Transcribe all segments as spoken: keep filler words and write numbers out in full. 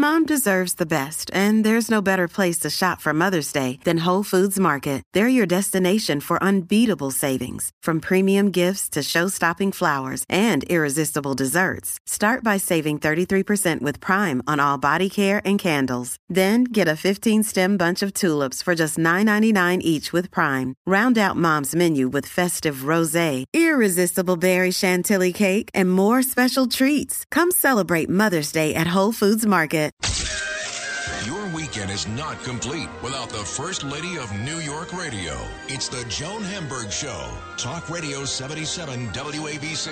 Mom deserves the best, and there's no better place to shop for Mother's Day than Whole Foods Market. They're your destination for unbeatable savings, from premium gifts to show-stopping flowers and irresistible desserts. Start by saving thirty-three percent with Prime on all body care and candles. Then get a fifteen-stem bunch of tulips for just nine ninety-nine each with Prime. Round out Mom's menu with festive rosé, irresistible berry chantilly cake, and more special treats. Come celebrate Mother's Day at Whole Foods Market. Your weekend is not complete without the First Lady of New York Radio. It's the Joan Hamburg Show. Talk Radio seventy-seven W A B C.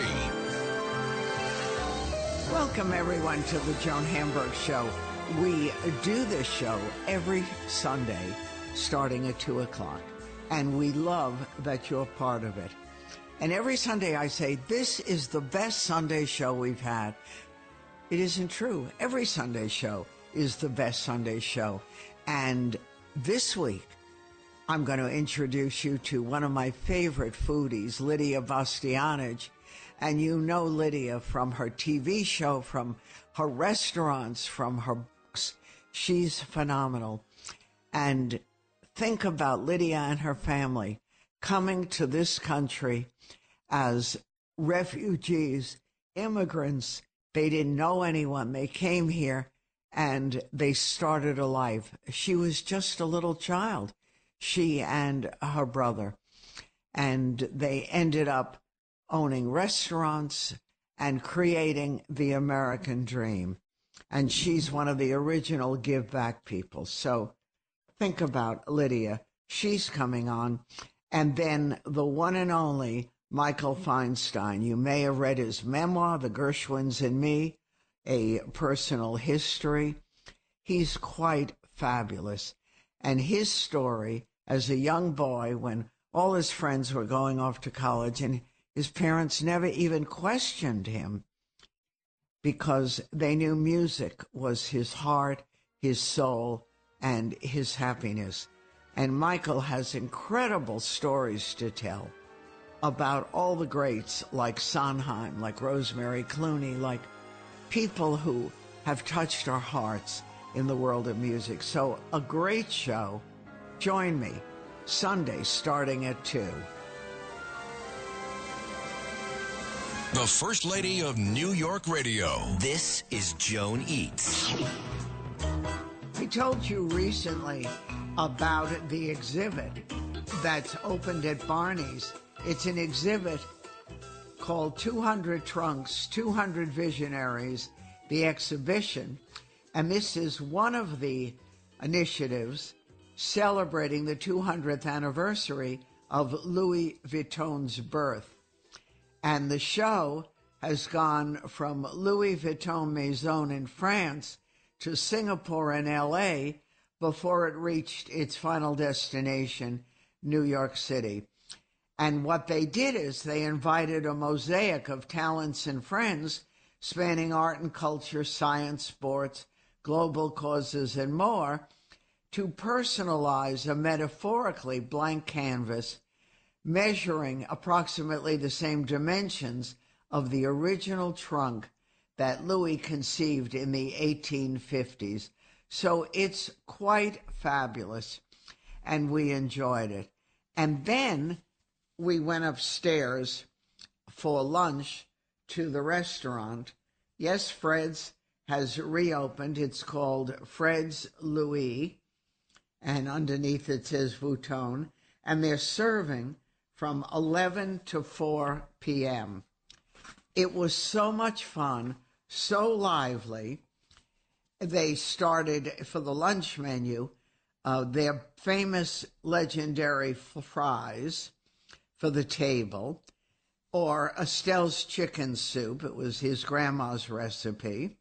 Welcome, everyone, to the Joan Hamburg Show. We do this show every Sunday starting at two o'clock, and we love that you're part of it. And every Sunday I say, this is the best Sunday show we've had. It isn't true. Every Sunday show is the best Sunday show. And this week, I'm going to introduce you to one of my favorite foodies, Lydia Bastianich. And you know Lydia from her T V show, from her restaurants, from her books. She's phenomenal. And think about Lydia and her family coming to this country as refugees, immigrants. They didn't know anyone. They came here and they started a life. She was just a little child, she and her brother. And they ended up owning restaurants and creating the American dream. And she's one of the original give back people. So think about Lydia. She's coming on. And then the one and only Michael Feinstein. You may have read his memoir, The Gershwins and Me, a personal history. He's quite fabulous. And his story as a young boy, when all his friends were going off to college and his parents never even questioned him because they knew music was his heart, his soul, and his happiness. And Michael has incredible stories to tell about all the greats like Sondheim, like Rosemary Clooney, like people who have touched our hearts in the world of music. So a great show. Join me Sunday starting at two. The First Lady of New York Radio. This is Joan Eats. I told you recently about the exhibit that's opened at Barney's. It's an exhibit called two hundred Trunks, two hundred Visionaries, the exhibition. And this is one of the initiatives celebrating the two hundredth anniversary of Louis Vuitton's birth. And the show has gone from Louis Vuitton Maison in France to Singapore and L A before it reached its final destination, New York City. And what they did is they invited a mosaic of talents and friends spanning art and culture, science, sports, global causes, and more to personalize a metaphorically blank canvas measuring approximately the same dimensions of the original trunk that Louis conceived in the eighteen fifties. So it's quite fabulous, and we enjoyed it. And then we went upstairs for lunch to the restaurant. Yes, Fred's has reopened. It's called Fred's Louis, and underneath it says Vuitton, and they're serving from eleven to four p.m. It was so much fun, so lively. They started, for the lunch menu, uh, their famous legendary fries for the table, or Estelle's chicken soup. It was his grandma's recipe,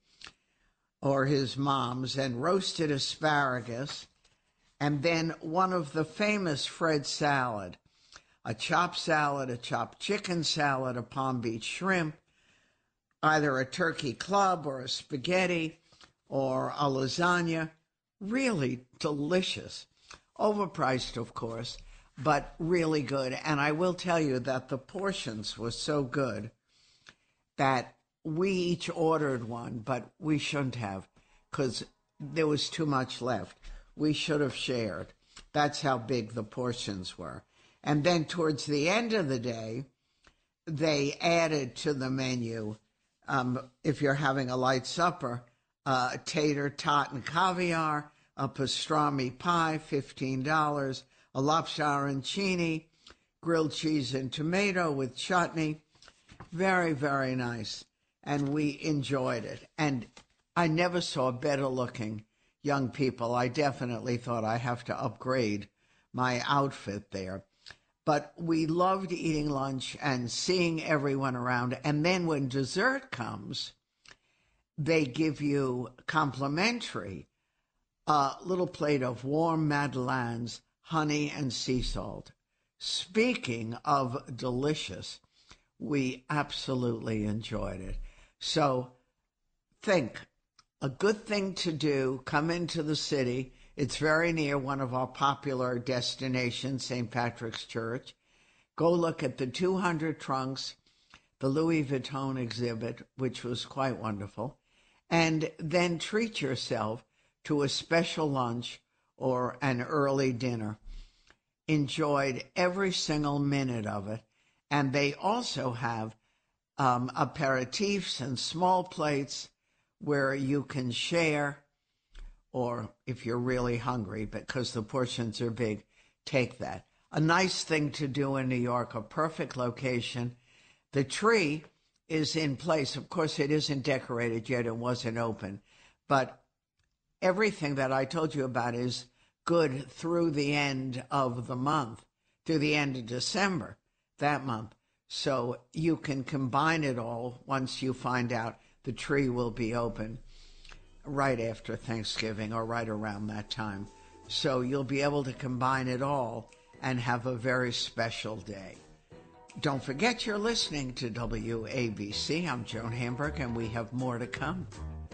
or his mom's, and roasted asparagus, and then one of the famous Fred salad, a chopped salad, a chopped chicken salad, a Palm Beach shrimp, either a turkey club or a spaghetti or a lasagna. Really delicious. Overpriced, of course, but really good. And I will tell you that the portions were so good that we each ordered one, but we shouldn't have, because there was too much left. We should have shared. That's how big the portions were. And then towards the end of the day, they added to the menu, um, if you're having a light supper, uh, tater, tot, and caviar, a pastrami pie, fifteen dollars, a lobster arancini, grilled cheese and tomato with chutney. Very, very nice. And we enjoyed it. And I never saw better looking young people. I definitely thought I have to upgrade my outfit there. But we loved eating lunch and seeing everyone around. And then when dessert comes, they give you complimentary a little plate of warm madeleines, honey and sea salt. Speaking of delicious, we absolutely enjoyed it. So think, a good thing to do, come into the city. It's very near one of our popular destinations, Saint Patrick's Church. Go look at the two hundred trunks, the Louis Vuitton exhibit, which was quite wonderful, and then treat yourself to a special lunch or an early dinner. Enjoyed every single minute of it. And they also have um, aperitifs and small plates where you can share, or if you're really hungry, because the portions are big, take that. A nice thing to do in New York, a perfect location. The tree is in place. Of course, it isn't decorated yet. It wasn't open. But everything that I told you about is good through the end of the month, through the end of December, that month. So you can combine it all once you find out the tree will be open right after Thanksgiving or right around that time. So you'll be able to combine it all and have a very special day. Don't forget you're listening to W A B C. I'm Joan Hamburg, and we have more to come.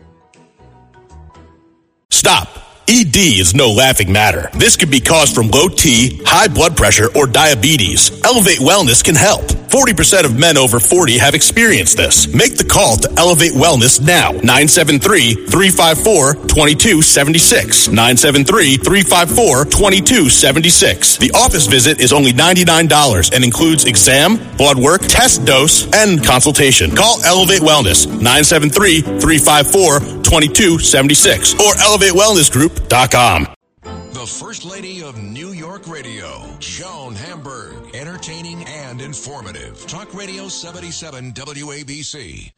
Stop. E D is no laughing matter. This could be caused from low T, high blood pressure, or diabetes. Elevate Wellness can help. forty percent of men over forty have experienced this. Make the call to Elevate Wellness now. nine seven three, three five four, two two seven six. nine seven three, three five four, two two seven six. The office visit is only ninety-nine dollars and includes exam, blood work, test dose, and consultation. Call Elevate Wellness. nine seven three, three five four, two two seven six or elevate wellness group dot com. The First Lady of New York Radio, Joan Hamburg. Entertaining and informative. Talk Radio seventy-seven W A B C.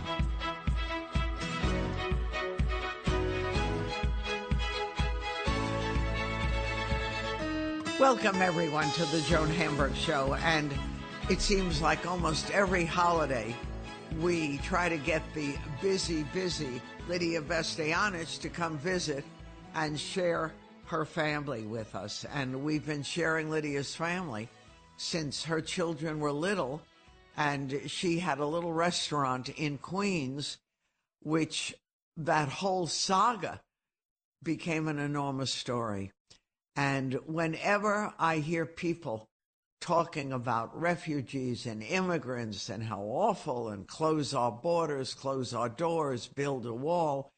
Welcome, everyone, to the Joan Hamburg Show. And it seems like almost every holiday we try to get the busy, busy Lydia Bastianich to come visit and share her family with us. And we've been sharing Lydia's family since her children were little, and she had a little restaurant in Queens, which that whole saga became an enormous story. And whenever I hear people talking about refugees and immigrants and how awful, and close our borders, close our doors, build a wall,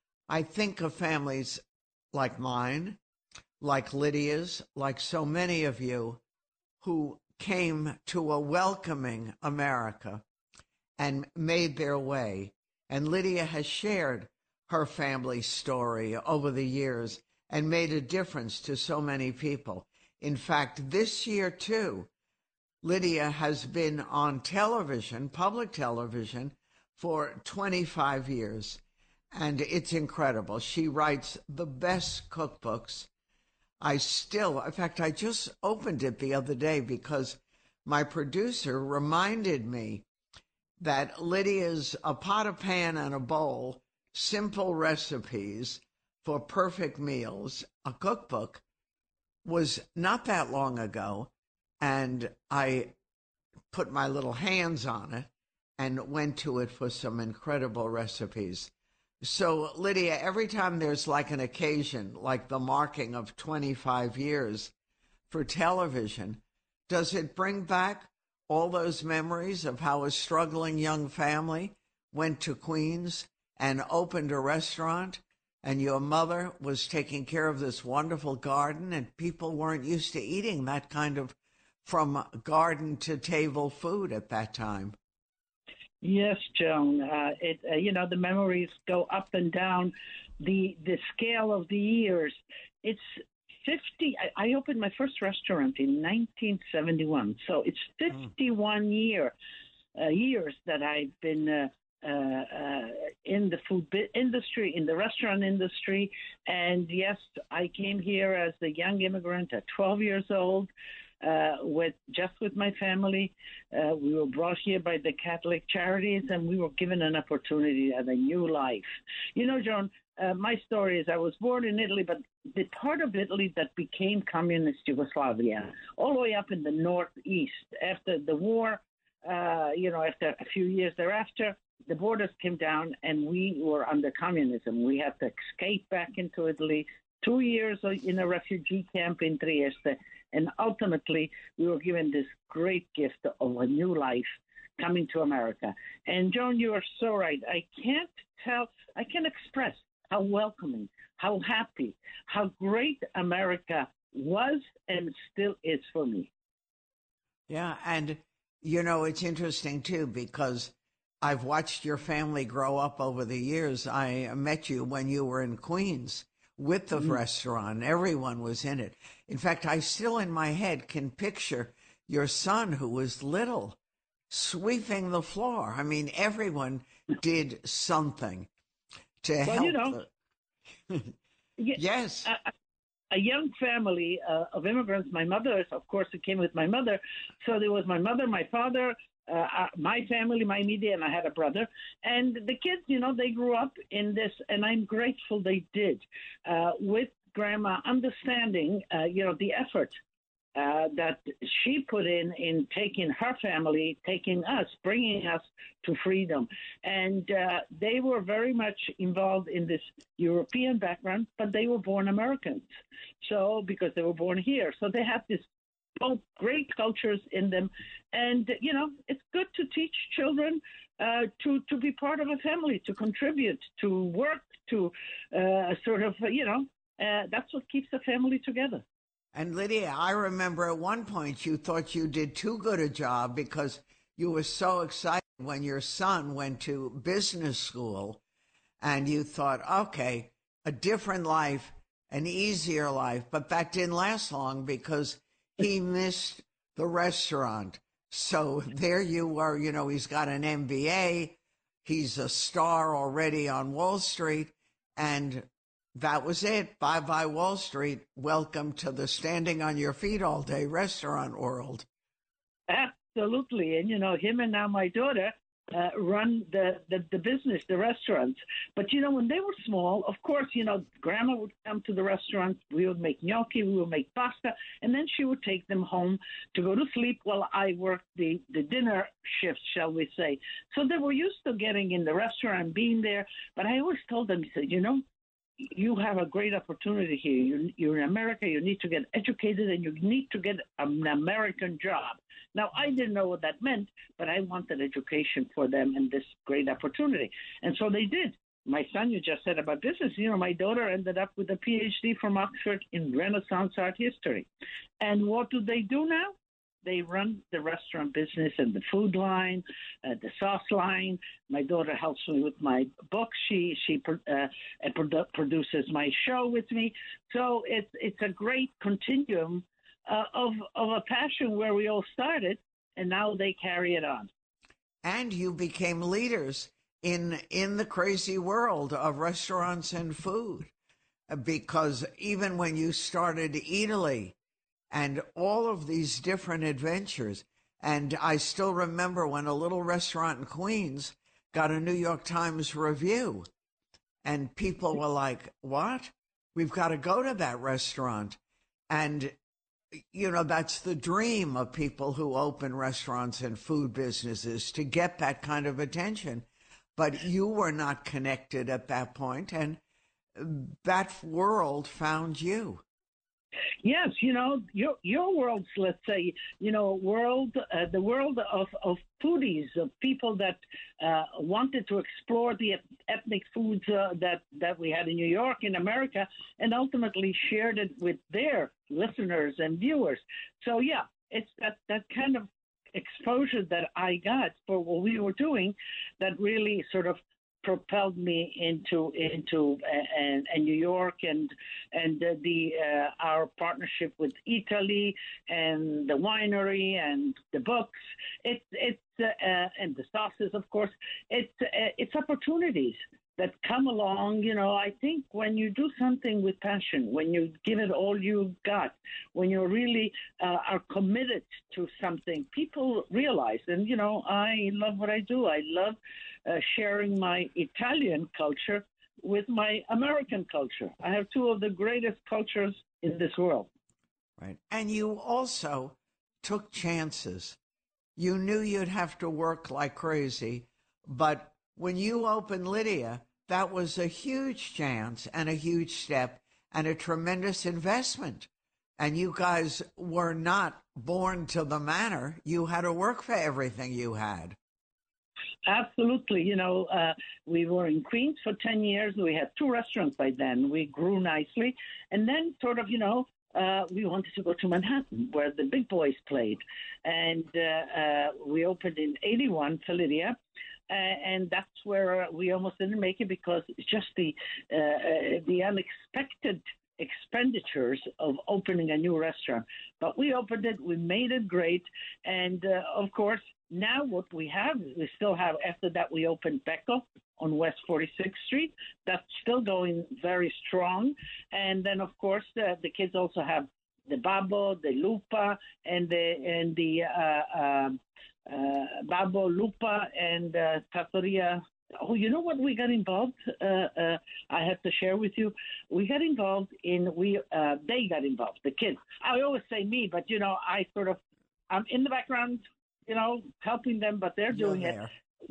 I think of families like mine, like Lydia's, like so many of you who came to a welcoming America and made their way. And Lydia has shared her family story over the years and made a difference to so many people. In fact, this year, too, Lydia has been on television, public television, for twenty-five years. And it's incredible. She writes the best cookbooks. I still, in fact, I just opened it the other day because my producer reminded me that Lydia's A Pot, a Pan, and a Bowl, Simple Recipes for Perfect Meals, a cookbook, was not that long ago. And I put my little hands on it and went to it for some incredible recipes. So, Lydia, every time there's like an occasion, like the marking of twenty-five years for television, does it bring back all those memories of how a struggling young family went to Queens and opened a restaurant and your mother was taking care of this wonderful garden, and people weren't used to eating that kind of from garden to table food at that time. Yes, Joan. Uh, it uh, you know, the memories go up and down. The the scale of the years. It's fifty. I, I opened my first restaurant in nineteen seventy-one, so it's fifty-one mm. year uh, years that I've been uh, uh, uh, in the food bi- industry, in the restaurant industry. And yes, I came here as a young immigrant at twelve years old. Uh, with just with my family. Uh, we were brought here by the Catholic Charities, and we were given an opportunity at a new life. You know, John, uh, my story is I was born in Italy, but the part of Italy that became communist Yugoslavia, all the way up in the northeast. After the war, uh, you know, after a few years thereafter, the borders came down, and we were under communism. We had to escape back into Italy. Two years in a refugee camp in Trieste. And ultimately, we were given this great gift of a new life coming to America. And, Joan, you are so right. I can't tell, I can't express how welcoming, how happy, how great America was and still is for me. Yeah, and, you know, it's interesting, too, because I've watched your family grow up over the years. I met you when you were in Queens with the mm-hmm. restaurant. Everyone was in it. In fact, I still in my head can picture your son, who was little, sweeping the floor. I mean, everyone did something to well, help. You know, the... yes. A, a young family uh, of immigrants. My mother, of course, it came with my mother. So there was my mother, my father, Uh, uh, my family, my media, and I had a brother. And the kids, you know, they grew up in this, and I'm grateful they did, uh, with Grandma understanding, uh, you know, the effort uh, that she put in in taking her family, taking us, bringing us to freedom. And uh, they were very much involved in this European background, but they were born Americans. So, because they were born here. So they have this both great cultures in them. And, you know, it's good to teach children uh, to, to be part of a family, to contribute, to work, to uh, sort of, you know, uh, that's what keeps a family together. And Lydia, I remember at one point you thought you did too good a job because you were so excited when your son went to business school and you thought, okay, a different life, an easier life. But that didn't last long because he missed the restaurant. So there you were, you know, he's got an M B A. He's a star already on Wall Street. And that was it. Bye-bye Wall Street. Welcome to the standing on your feet all day restaurant world. Absolutely. And, you know, him and now my daughter uh, run the, the, the business, the restaurants. But, you know, when they were small, of course, you know, Grandma would come to the restaurant. We would make gnocchi. We would make pasta. And then she would take them home to go to sleep while I worked the, the dinner shift, shall we say. So they were used to getting in the restaurant and being there. But I always told them, I said, you know, you have a great opportunity here. You, you're in America. You need to get educated, and you need to get an American job. Now, I didn't know what that meant, but I wanted education for them and this great opportunity. And so they did. My son, you just said about business, you know, my daughter ended up with a P H D from Oxford in Renaissance art history. And what do they do now? They run the restaurant business and the food line, uh, the sauce line. My daughter helps me with my book. She she uh, produ- produces my show with me. So it's it's a great continuum uh, of of a passion where we all started, and now they carry it on. And you became leaders in in the crazy world of restaurants and food, because even when you started Eataly, and all of these different adventures. And I still remember when a little restaurant in Queens got a New York Times review. And people were like, what? We've got to go to that restaurant. And, you know, that's the dream of people who open restaurants and food businesses, to get that kind of attention. But you were not connected at that point, and that world found you. Yes, you know, your your world's, let's say, you know, world, uh, the world of, of foodies, of people that uh, wanted to explore the ethnic foods uh, that, that we had in New York, in America, and ultimately shared it with their listeners and viewers. So, yeah, it's that, that kind of exposure that I got for what we were doing that really sort of propelled me into into uh, and, and New York and and uh, the uh, our partnership with Italy and the winery and the books. It's it's uh, uh, and the sauces, of course. It's uh, it's opportunities that come along. You know, I think when you do something with passion, when you give it all you got, when you really uh, are committed to something, people realize. And you know, I love what I do. I love Uh, sharing my Italian culture with my American culture. I have two of the greatest cultures in this world. Right. And you also took chances. You knew you'd have to work like crazy, but when you opened Lydia, that was a huge chance and a huge step and a tremendous investment. And you guys were not born to the manor. You had to work for everything you had. Absolutely. You know, uh, we were in Queens for ten years. We had two restaurants by then. We grew nicely. And then sort of, you know, uh, we wanted to go to Manhattan where the big boys played. And uh, uh, we opened in eighty-one for Lydia. Uh, and that's where we almost didn't make it because it's just the uh, the unexpected expenditures of opening a new restaurant. But we opened it. We made it great. And, uh, of course, now what we have, we still have, after that we opened Becco on West forty-sixth Street. That's still going very strong. And then, of course, uh, the kids also have the Babbo, the Lupa, and the and the uh, uh, uh, Babbo, Lupa, and uh, Trattoria. Oh, you know what we got involved? Uh, uh, I have to share with you. We got involved in, we uh, they got involved, the kids. I always say me, but, you know, I sort of, I'm in the background, you know, helping them, but they're doing it.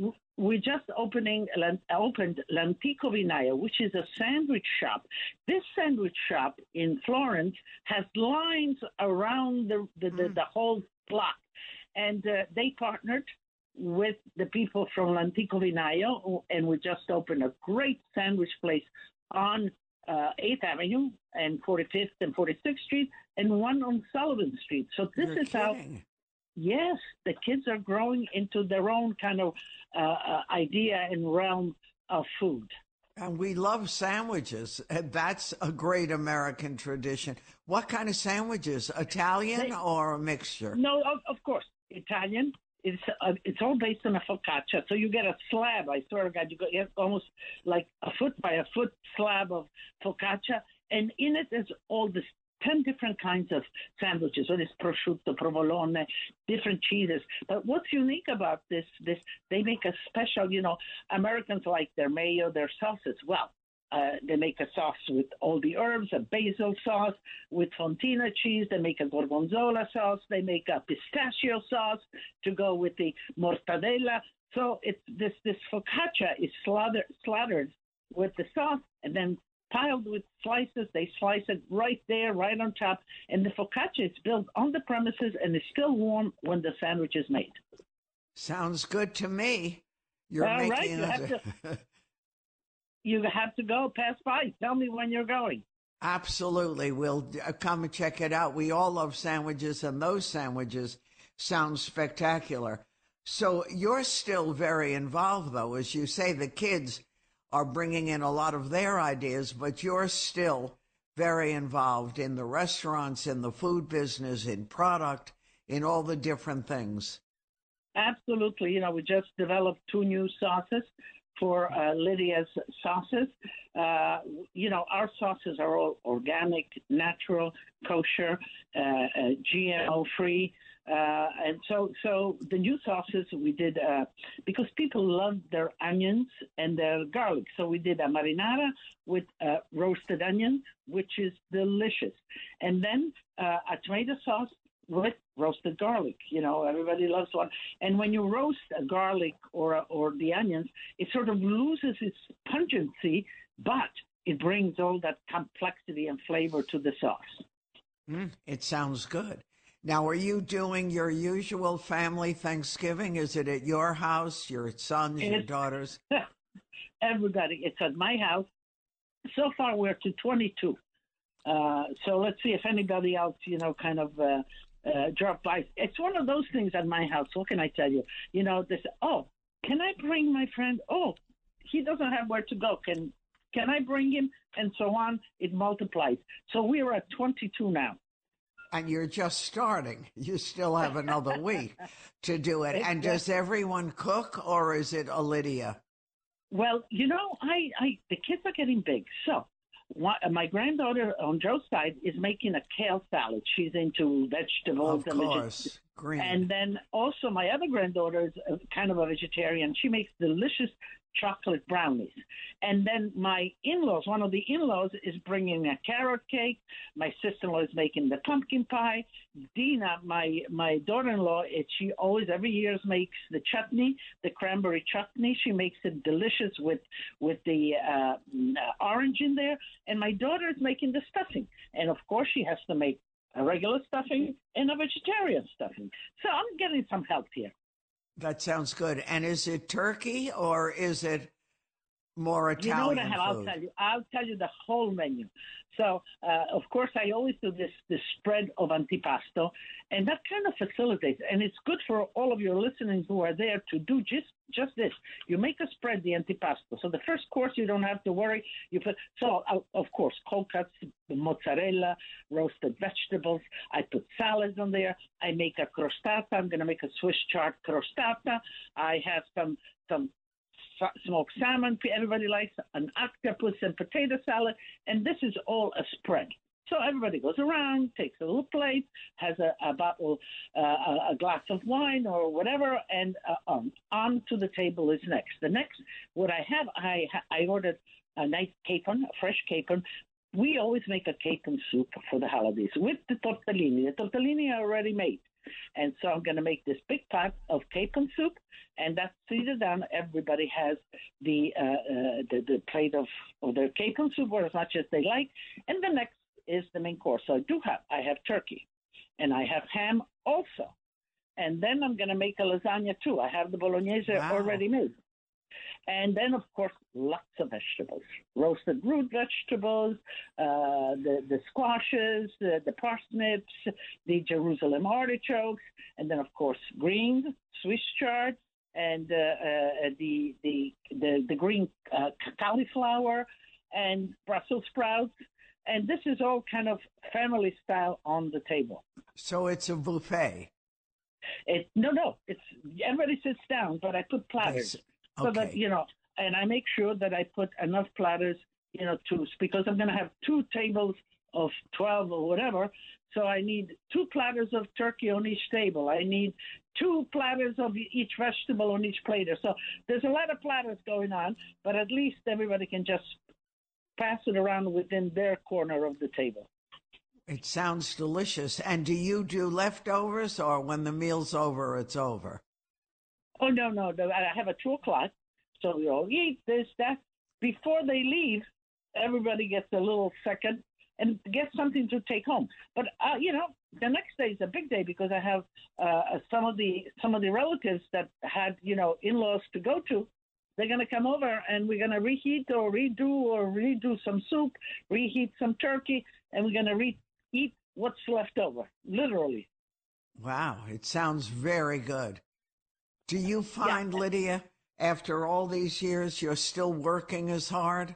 We just opening opened L'Antico Vinaio, which is a sandwich shop. This sandwich shop in Florence has lines around the the, mm. the, the whole block, and uh, they partnered with the people from L'Antico Vinaio, and we just opened a great sandwich place on uh, eighth Avenue and forty-fifth and forty-sixth Street, and one on Sullivan Street. So this You're is kidding. how. Yes, the kids are growing into their own kind of uh, uh, idea and realm of food. And we love sandwiches. That's a great American tradition. What kind of sandwiches? Italian they, or a mixture? No, of, of course, Italian. It's uh, it's all based on a focaccia. So you get a slab. I swear to God, you get almost like a foot by a foot slab of focaccia, and in it is all this ten different kinds of sandwiches. So there's prosciutto, provolone, different cheeses. But what's unique about this, this they make a special, you know, Americans like their mayo, their sauces. Well, uh, they make a sauce with all the herbs, a basil sauce with fontina cheese. They make a gorgonzola sauce. They make a pistachio sauce to go with the mortadella. So it's this, this focaccia is slathered, slathered with the sauce and then piled with slices. They slice it right there, right on top. And the focaccia is built on the premises and is still warm when the sandwich is made. Sounds good to me. You're All making right, you have, to, you have to go pass by. Tell me when you're going. Absolutely. We'll come and check it out. We all love sandwiches, and those sandwiches sound spectacular. So you're still very involved, though. As you say, the kids are bringing in a lot of their ideas, but you're still very involved in the restaurants, in the food business, in product, in all the different things. Absolutely. You know, we just developed two new sauces for uh, Lydia's sauces. Uh, you know, our sauces are all organic, natural, kosher, uh, uh, G M O-free. Uh, and so, so the new sauces we did, uh, because people love their onions and their garlic. So we did a marinara with uh, roasted onions, which is delicious. And then uh, a tomato sauce with roasted garlic. You know, everybody loves one. And when you roast a garlic or or the onions, it sort of loses its pungency, but it brings all that complexity and flavor to the sauce. Mm, it sounds good. Now, are you doing your usual family Thanksgiving? Is it at your house, your sons, your It's daughters? everybody. It's at my house. So far, we're to twenty-two. Uh, so let's see if anybody else, you know, kind of uh, uh, drop by. It's one of those things at my house. What can I tell you? You know, this. Oh, can I bring my friend? Oh, he doesn't have where to go. Can can I bring him? And so on. It multiplies. So we're at twenty-two now. And you're just starting. You still have another week to do it. And does everyone cook, or is it a Lydia? Well, you know, I, I the kids are getting big. So one, my granddaughter on Joe's side is making a kale salad. She's into vegetables. Of and course, veg- green. And then also my other granddaughter is a, kind of a vegetarian. She makes delicious chocolate brownies. And then my in-laws, one of the in-laws is bringing a carrot cake. My sister-in-law is making the pumpkin pie. Dina, my my daughter-in-law, it, she always every year makes the chutney, the cranberry chutney. She makes it delicious with with the uh, orange in there. And my daughter is making the stuffing. And of course, she has to make a regular stuffing and a vegetarian stuffing. So I'm getting some help here. That sounds good. And is it turkey, or is it more Italian You know what I have? food? I'll tell you. I'll tell you the whole menu. So, uh, of course, I always do this this spread of antipasto, and that kind of facilitates. And it's good for all of your listeners who are there to do just just this. You make a spread, the antipasto. So the first course, you don't have to worry. You put so uh, of course cold cuts, mozzarella, roasted vegetables. I put salads on there. I make a crostata. I'm going to make a Swiss chard crostata. I have some some. smoked salmon, everybody likes an octopus and potato salad, and this is all a spread. So everybody goes around, takes a little plate, has a, a bottle, uh, a glass of wine or whatever, and uh, um, on to the table is next. The next, what I have, I I ordered a nice capon, a fresh capon. We always make a capon soup for the holidays with the tortellini. The tortellini are already made. And so I'm going to make this big pot of capon soup, and that's seated down. Everybody has the uh, uh, the, the plate of, of their capon soup, or as much as they like. And the next is the main course. So I do have, I have turkey, and I have ham also. And then I'm going to make a lasagna too. I have the bolognese Wow. already made. And then, of course, lots of vegetables, roasted root vegetables, uh, the, the squashes, the, the parsnips, the Jerusalem artichokes, and then, of course, greens, Swiss chard, and uh, uh, the, the, the, the green uh, cauliflower and Brussels sprouts. And this is all kind of family style on the table. So it's a buffet. It, no, no, it's everybody sits down, but I put platters. So Okay. that, you know, and I make sure that I put enough platters, you know, to, because I'm going to have two tables of twelve or whatever. So I need two platters of turkey on each table. I need two platters of each vegetable on each platter. So there's a lot of platters going on, but at least everybody can just pass it around within their corner of the table. It sounds delicious. And do you do leftovers, or when the meal's over, it's over? Oh, no, no, no. I have a two o'clock, so we all eat this, that. Before they leave, everybody gets a little second and gets something to take home. But, uh, you know, the next day is a big day because I have uh, some of the some of the relatives that had, you know, in-laws to go to. They're going to come over, and we're going to reheat or redo or redo some soup, reheat some turkey, and we're going to re- eat what's left over, literally. Wow, it sounds very good. Do you find, Yeah. Lydia, after all these years, you're still working as hard?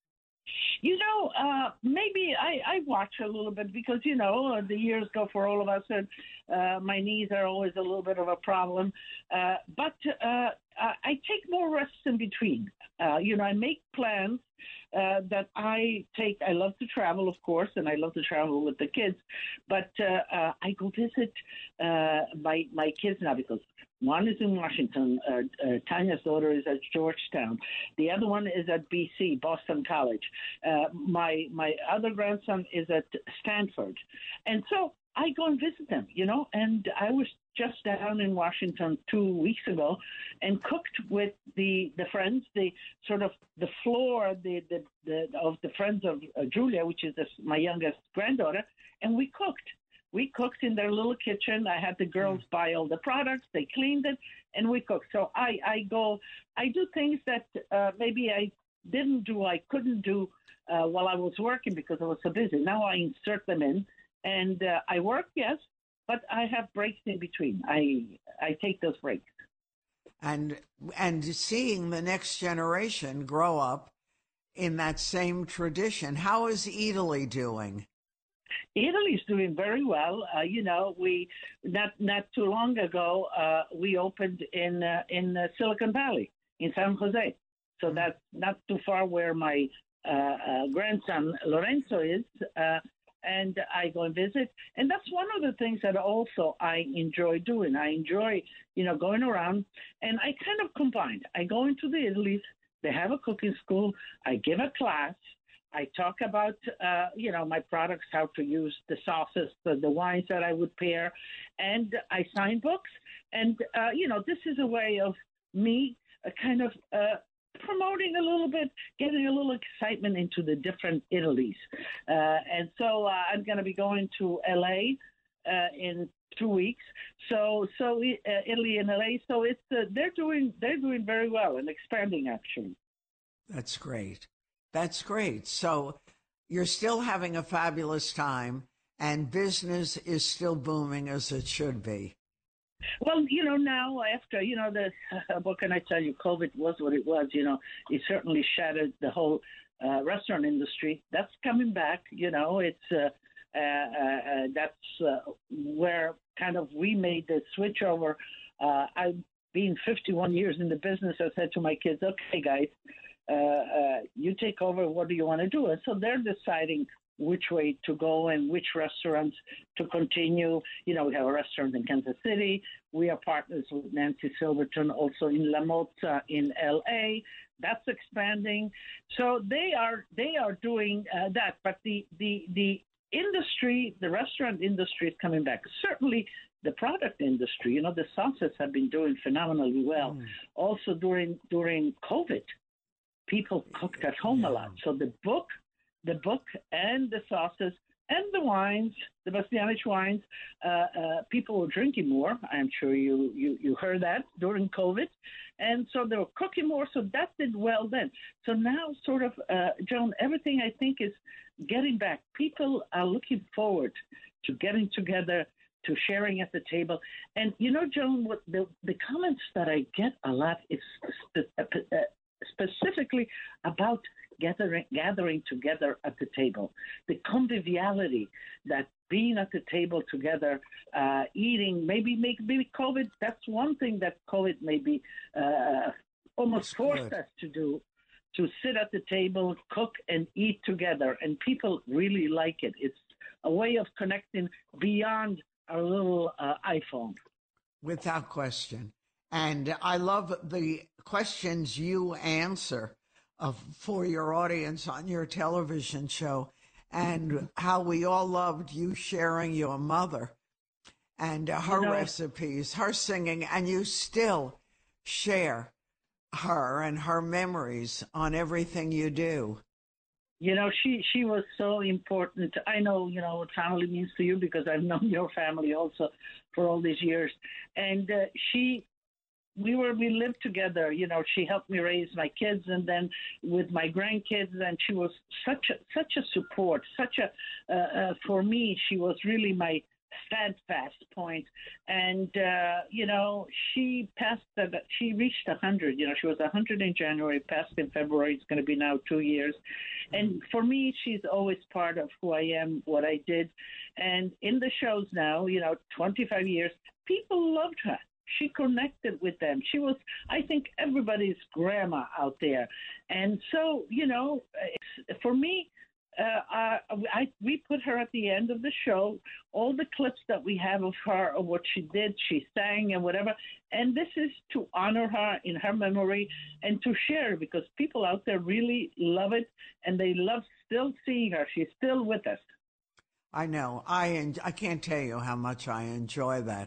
You know, uh, maybe I, I watch a little bit because, you know, the years go for all of us, and uh, my knees are always a little bit of a problem. Uh, but uh, I take more rests in between. Uh, you know, I make plans uh, that I take. I love to travel, of course, and I love to travel with the kids. But uh, uh, I go visit uh, my my kids now because one is in Washington. Uh, uh, Tanya's daughter is at Georgetown. The other one is at B C, Boston College. Uh, my my other grandson is at Stanford. And so I go and visit them, you know, and I was just down in Washington two weeks ago and cooked with the, the friends, the sort of the floor the, the, the of the friends of uh, Julia, which is this, my youngest granddaughter, and we cooked. We cooked in their little kitchen. I had the girls buy all the products. They cleaned it, and we cooked. So I, I go, I do things that uh, maybe I didn't do, I couldn't do uh, while I was working because I was so busy. Now I insert them in, and uh, I work, yes, but I have breaks in between. I I take those breaks. And and seeing the next generation grow up in that same tradition. How is Italy doing? Italy's doing very well. Uh, you know, we not not too long ago uh, we opened in uh, in uh, Silicon Valley in San Jose, so that's not too far where my uh, uh, grandson Lorenzo is, uh, and I go and visit. And that's one of the things that also I enjoy doing. I enjoy, you know, going around, and I kind of combined. I go into the Italy's. They have a cooking school. I give a class. I talk about, uh, you know, my products, how to use the sauces, the, the wines that I would pair, and I sign books. And, uh, you know, this is a way of me uh, kind of uh, promoting a little bit, getting a little excitement into the different Italys. Uh, and so uh, I'm going to be going to L A uh, in two weeks. So, so uh, Italy and L A. So it's uh, they're doing they're doing very well and expanding actually. That's great. That's great. So you're still having a fabulous time, and business is still booming as it should be. Well, you know, now after, you know, the uh, what can I tell you? COVID was what it was. You know, it certainly shattered the whole uh, restaurant industry. That's coming back. You know, it's uh, uh, uh, that's uh, where kind of we made the switch over. Uh, I've been fifty-one years in the business. I said to my kids, "Okay, guys, uh, uh, you take over. What do you want to do?" And so they're deciding which way to go and which restaurants to continue. You know, we have a restaurant in Kansas City. We are partners with Nancy Silverton also in La Mozza in L A. That's expanding. So they are they are doing uh, that. But the, the, the industry, the restaurant industry is coming back. Certainly the product industry, you know, the sauces have been doing phenomenally well. Mm. Also during during COVID, people cooked at home yeah. a lot. So the book The book and the sauces and the wines, the Bastianich wines, uh, uh, people were drinking more. I'm sure you, you, you heard that during COVID. And so they were cooking more, so that did well then. So now sort of, uh, Joan, everything I think is getting back. People are looking forward to getting together, to sharing at the table. And, you know, Joan, what the, the comments that I get a lot is uh, specifically about gathering gathering together at the table, the conviviality that being at the table together, uh, eating, maybe make maybe COVID, that's one thing that COVID maybe uh, almost forced us to do, to sit at the table, cook and eat together, and people really like it. It's a way of connecting beyond our little uh, iPhone. Without question. And I love the questions you answer of, for your audience on your television show, and how we all loved you sharing your mother and uh, her you know, recipes, her singing, and you still share her and her memories on everything you do. You know, she, she was so important. I know, you know, what family means to you because I've known your family also for all these years. And uh, she... We were, we lived together, you know, she helped me raise my kids and then with my grandkids, and she was such a, such a support, such a, uh, uh, for me, she was really my steadfast point. And, uh, you know, she passed, the, she reached one hundred, you know, she was one hundred in January, passed in February, it's going to be now two years. And for me, she's always part of who I am, what I did. And in the shows now, you know, twenty-five years, people loved her. She connected with them. She was, I think, everybody's grandma out there. And so, you know, for me, uh, I, I, we put her at the end of the show, all the clips that we have of her, of what she did, she sang and whatever. And this is to honor her in her memory and to share, because people out there really love it, and they love still seeing her. She's still with us. I know. I, I can't tell you how much I enjoy that.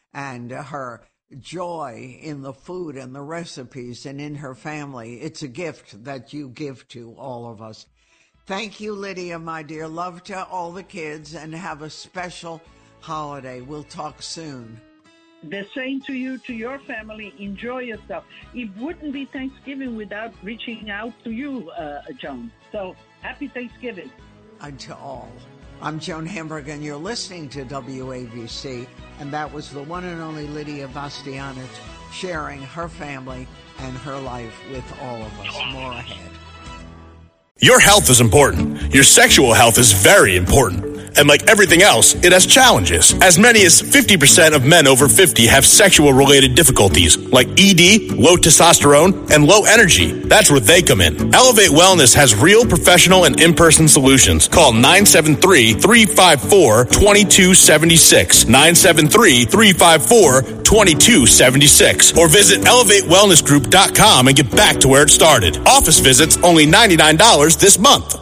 and her joy in the food and the recipes and in her family. It's a gift that you give to all of us. Thank you, Lydia, my dear. Love to all the kids, and have a special holiday. We'll talk soon. The same to you, to your family. Enjoy yourself. It wouldn't be Thanksgiving without reaching out to you, uh, Joan. So happy Thanksgiving. And to all. I'm Joan Hamburg, and you're listening to W A B C. And that was the one and only Lydia Bastianich sharing her family and her life with all of us. More ahead. Your health is important. Your sexual health is very important. And like everything else, it has challenges. As many as fifty percent of men over fifty have sexual-related difficulties, like E D, low testosterone, and low energy. That's where they come in. Elevate Wellness has real professional and in-person solutions. Call nine seven three, three five four, two two seven six, nine seven three, three five four, two two seven six, or visit elevate wellness group dot com and get back to where it started. Office visits only ninety-nine dollars this month.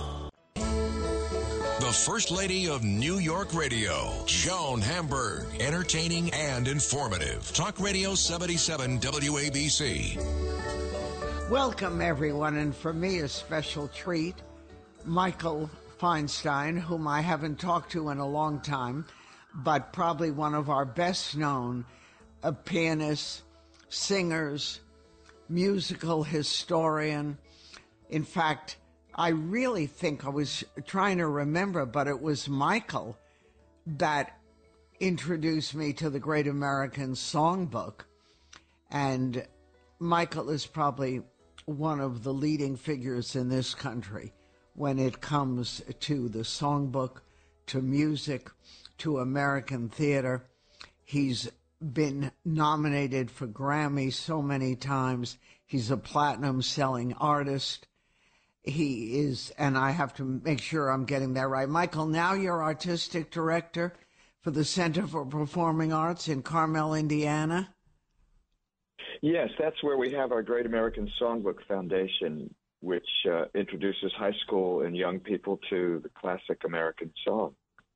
The First Lady of New York Radio, Joan Hamburg. Entertaining and informative. Talk Radio seventy-seven W A B C. Welcome, everyone, and for me, a special treat. Michael Feinstein, whom I haven't talked to in a long time, but probably one of our best-known uh, pianists, singers, musical historian. In fact, I really think I was trying to remember, but it was Michael that introduced me to the Great American Songbook. And Michael is probably one of the leading figures in this country when it comes to the songbook, to music, to American theater. He's been nominated for Grammy so many times. He's a platinum-selling artist. He is, and I have to make sure I'm getting that right. Michael, now you're artistic director for the Center for Performing Arts in Carmel, Indiana. Yes, that's where we have our Great American Songbook Foundation, which uh, introduces high school and young people to the classic American song.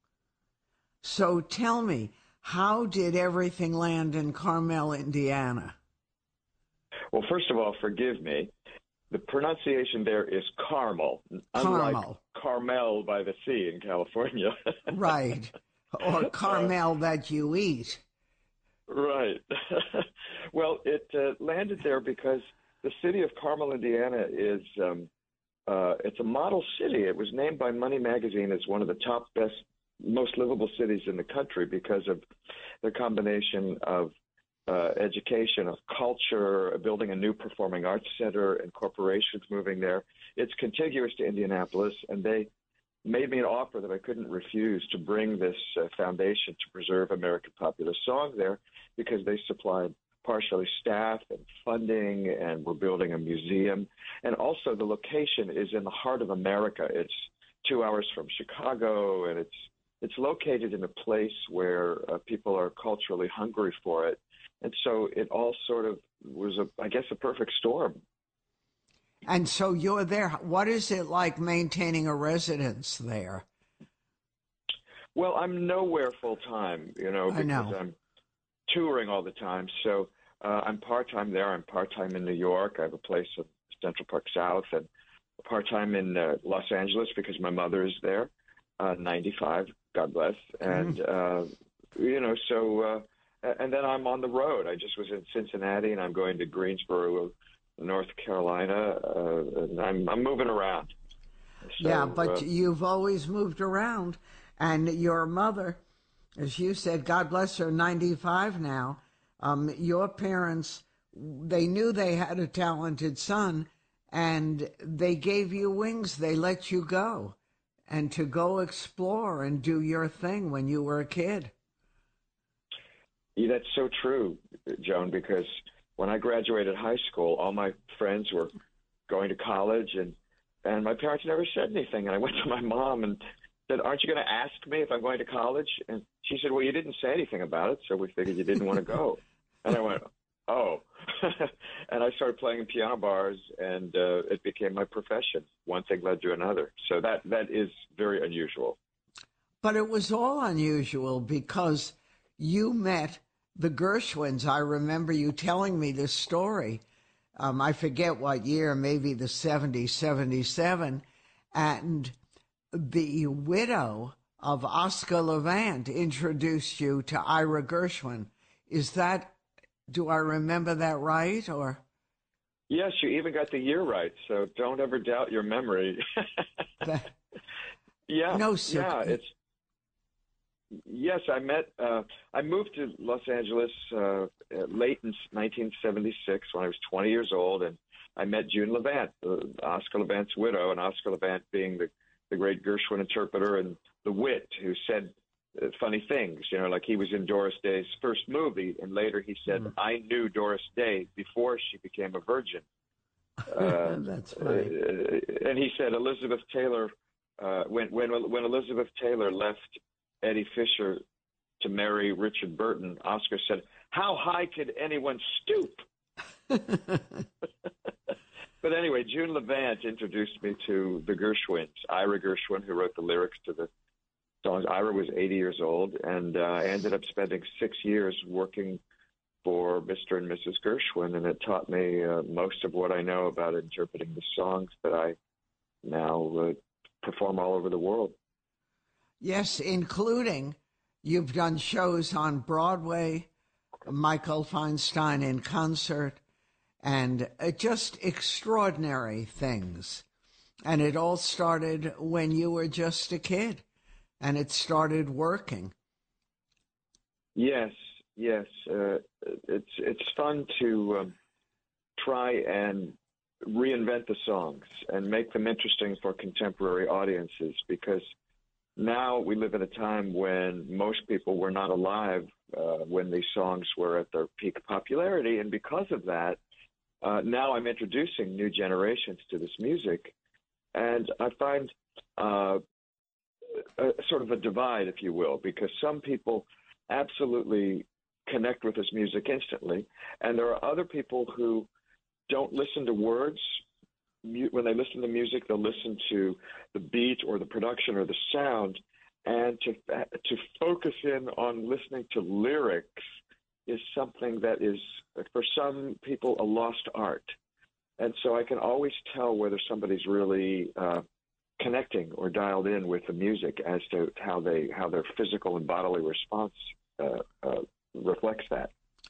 So tell me, how did everything land in Carmel, Indiana? Well, first of all, forgive me. The pronunciation there is Carmel, unlike Carmel. Carmel by the sea in California. Right. Or Carmel that you eat. Right. Well, it uh, landed there because the city of Carmel, Indiana is um, uh, it's a model city. It was named by Money Magazine as one of the top best, most livable cities in the country because of their combination of Uh, education, of culture, building a new performing arts center, and corporations moving there. It's contiguous to Indianapolis, and they made me an offer that I couldn't refuse to bring this uh, foundation to preserve American popular song there because they supplied partially staff and funding, and we're building a museum. And also the location is in the heart of America. It's two hours from Chicago, and it's it's located in a place where uh, people are culturally hungry for it. And so it all sort of was, a, I guess, a perfect storm. And so you're there. What is it like maintaining a residence there? Well, I'm nowhere full-time, you know, because I know. I'm touring all the time. So uh, I'm part-time there. I'm part-time in New York. I have a place in Central Park South, and part-time in uh, Los Angeles because my mother is there, uh, ninety-five, God bless. And, mm. uh, you know, so... Uh, And then I'm on the road. I just was in Cincinnati, and I'm going to Greensboro, North Carolina, uh, and I'm I'm moving around. So, yeah, but uh, you've always moved around, and your mother, as you said, God bless her, ninety-five now. Um, your parents, they knew they had a talented son, and they gave you wings. They let you go, and to go explore and do your thing when you were a kid. Yeah, that's so true, Joan, because when I graduated high school, all my friends were going to college, and, and my parents never said anything. And I went to my mom and said, aren't you going to ask me if I'm going to college? And she said, well, you didn't say anything about it, so we figured you didn't want to go. And I went, oh. And I started playing in piano bars, and uh, it became my profession. One thing led to another. So that that is very unusual. But it was all unusual because you met the Gershwins, I remember you telling me this story. Um, I forget what year, maybe the seventies, seventy-seven, and the widow of Oscar Levant introduced you to Ira Gershwin. Is that, do I remember that right, or? Yes, you even got the year right, so don't ever doubt your memory. that, yeah, no, sir. yeah, it's, yes, I met, uh, I moved to Los Angeles uh, late in nineteen seventy-six when I was twenty years old, and I met June Levant, uh, Oscar Levant's widow, and Oscar Levant being the, the great Gershwin interpreter and the wit who said uh, funny things, you know, like he was in Doris Day's first movie, and later he said, mm. I knew Doris Day before she became a virgin. Uh, That's funny. Uh, and he said Elizabeth Taylor, uh, when, when, when Elizabeth Taylor left Eddie Fisher to marry Richard Burton, Oscar said, how high could anyone stoop? But anyway, June Levant introduced me to the Gershwins, Ira Gershwin, who wrote the lyrics to the songs. Ira was eighty years old, and uh, I ended up spending six years working for Mister and Missus Gershwin, and it taught me uh, most of what I know about interpreting the songs that I now uh, perform all over the world. Yes, including you've done shows on Broadway, Michael Feinstein in concert, and uh, just extraordinary things. And it all started when you were just a kid, and it started working. Yes, yes. Uh, it's it's fun to um, try and reinvent the songs and make them interesting for contemporary audiences, because now we live in a time when most people were not alive uh, when these songs were at their peak popularity, and because of that, uh, now I'm introducing new generations to this music, and I find uh, a, sort of a divide, if you will, because some people absolutely connect with this music instantly, and there are other people who don't listen to words. When they listen to music, they'll listen to the beat or the production or the sound, and to to focus in on listening to lyrics is something that is, for some people, a lost art. And so I can always tell whether somebody's really uh, connecting or dialed in with the music as to how they how their physical and bodily response uh, uh, reflects that.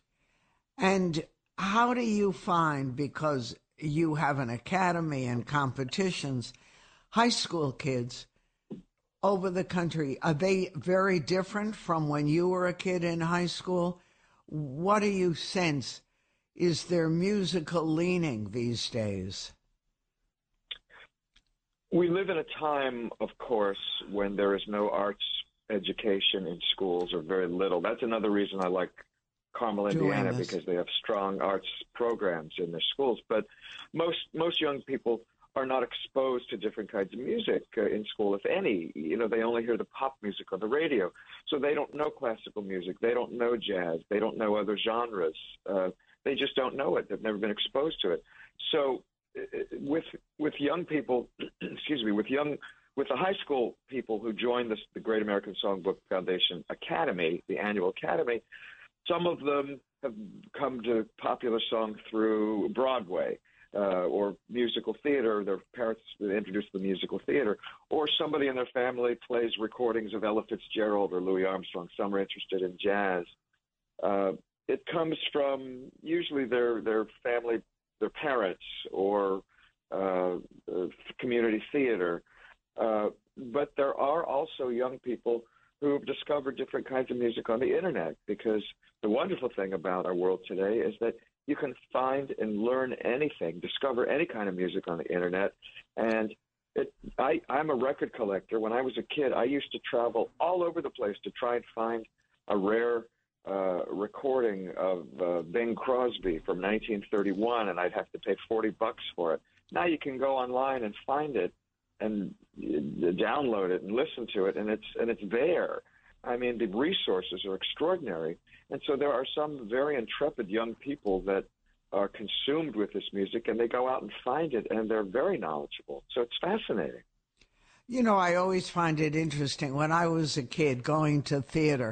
And how do you find, because you have an academy and competitions, high school kids over the country, are they very different from when you were a kid in high school? What do you sense is their musical leaning these days? We live in a time, of course, when there is no arts education in schools, or very little. That's another reason I like Carmel, Indiana, because they have strong arts programs in their schools. But most most young people are not exposed to different kinds of music uh, in school, if any. You know, they only hear the pop music on the radio. So they don't know classical music. They don't know jazz. They don't know other genres. Uh, they just don't know it. They've never been exposed to it. So uh, with with young people, excuse me, with young with the high school people who join this, the Great American Songbook Foundation Academy, the annual academy, some of them have come to popular song through Broadway uh, or musical theater. Their parents introduced the musical theater, or somebody in their family plays recordings of Ella Fitzgerald or Louis Armstrong. Some are interested in jazz. Uh, it comes from usually their their family, their parents, or uh, uh, community theater. Uh, but there are also young people who have discovered different kinds of music on the internet, because the wonderful thing about our world today is that you can find and learn anything, discover any kind of music on the internet. And it, I, I'm a record collector. When I was a kid, I used to travel all over the place to try and find a rare uh, recording of uh, Bing Crosby from nineteen thirty-one, and I'd have to pay forty bucks for it. Now you can go online and find it and download it and listen to it, and it's and it's there. I mean, the resources are extraordinary. And so there are some very intrepid young people that are consumed with this music, and they go out and find it, and they're very knowledgeable. So it's fascinating. You know, I always find it interesting. When I was a kid going to theater,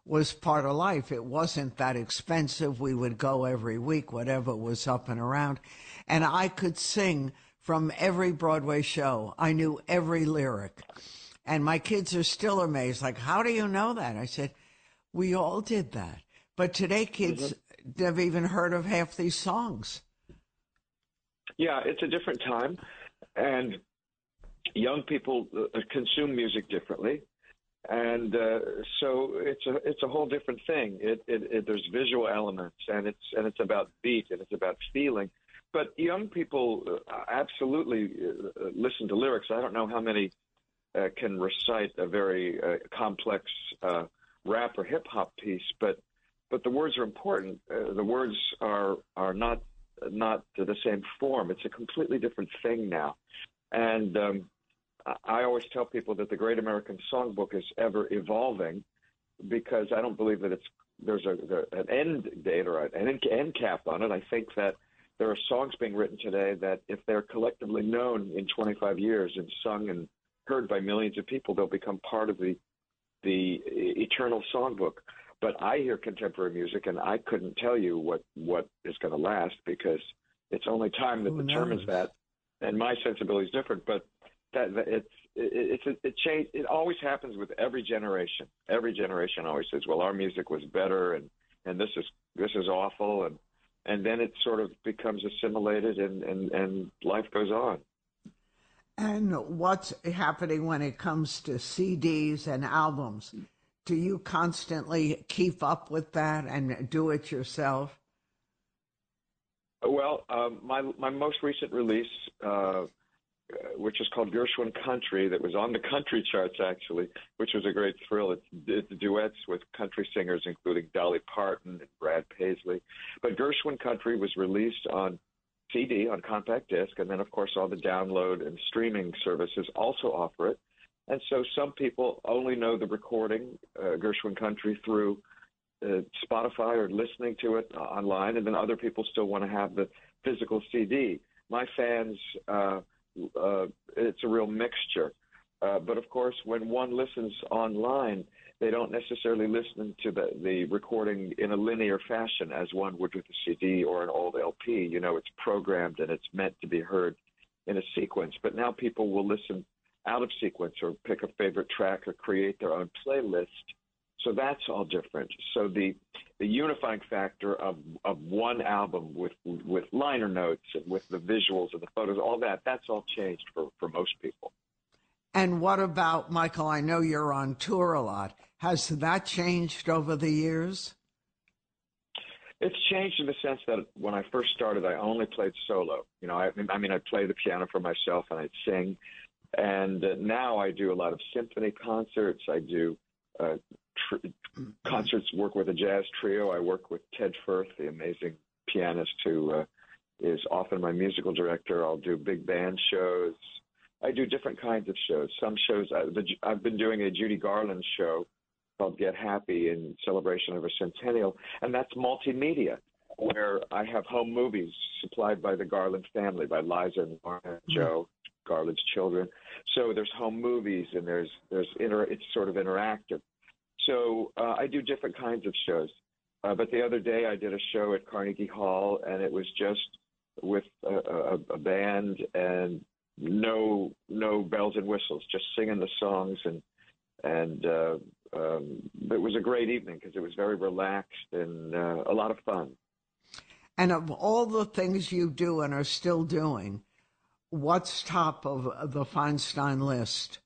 was part of life. It wasn't that expensive. We would go every week, whatever was up and around. And I could sing from every Broadway show. I knew every lyric. And my kids are still amazed, like, how do you know that? I said, we all did that. But today kids mm-hmm. have even heard of half these songs. Yeah, it's a different time. And young people uh, consume music differently. And uh, so it's a it's a whole different thing. It, it, it there's visual elements, and it's and it's about beat, and it's about feeling. But young people uh, absolutely uh, listen to lyrics. I don't know how many uh, can recite a very uh, complex uh, rap or hip hop piece, but but the words are important. Uh, the words are are not not the same form. It's a completely different thing now, and um, I always tell people that the Great American Songbook is ever evolving, because I don't believe that it's there's a there, an end date or an end, end cap on it. I think that there are songs being written today that, if they're collectively known in twenty-five years and sung and heard by millions of people, they'll become part of the the eternal songbook. But I hear contemporary music, and I couldn't tell you what, what is going to last, because it's only time that Who determines knows? that, and my sensibility is different. But that, that it's it, it's it change. It always happens with every generation. Every generation always says, "Well, our music was better, and, and this is this is awful," and and then it sort of becomes assimilated, and, and, and life goes on. And what's happening when it comes to C Ds and albums? Do you constantly keep up with that and do it yourself? Well, um, my my most recent release, uh, which is called Gershwin Country, that was on the country charts, actually, which was a great thrill. It's, it's duets with country singers, including Dolly Parton and Brad Paisley. But Gershwin Country was released on C D, on compact disc, and then, of course, all the download and streaming services also offer it. And so some people only know the recording, uh, Gershwin Country, through uh, Spotify or listening to it online, and then other people still want to have the physical C D. My fans, uh, uh, it's a real mixture. Uh, but, of course, when one listens online, they don't necessarily listen to the, the recording in a linear fashion as one would with a C D or an old L P. You know, it's programmed and it's meant to be heard in a sequence. But now people will listen out of sequence or pick a favorite track or create their own playlist. So that's all different. So the the unifying factor of, of one album with with liner notes and with the visuals and the photos, all that, that's all changed for, for most people. And what about, Michael, I know you're on tour a lot. Has that changed over the years? It's changed in the sense that when I first started, I only played solo. You know, I, I mean, I'd play the piano for myself and I'd sing. And uh, now I do a lot of symphony concerts. I do uh, tr- concerts, work with a jazz trio. I work with Ted Firth, the amazing pianist who uh, is often my musical director. I'll do big band shows. I do different kinds of shows. Some shows, I, the, I've been doing a Judy Garland show called Get Happy in celebration of her centennial, and that's multimedia, where I have home movies supplied by the Garland family, by Liza and Lorna and Joe, Garland's children. So there's home movies, and there's there's inter, it's sort of interactive. So uh, I do different kinds of shows. Uh, but the other day I did a show at Carnegie Hall, and it was just with a, a, a band and no no bells and whistles, just singing the songs, and and uh, um, it was a great evening because it was very relaxed and uh, a lot of fun. And of all the things you do and are still doing, what's top of the Feinstein list?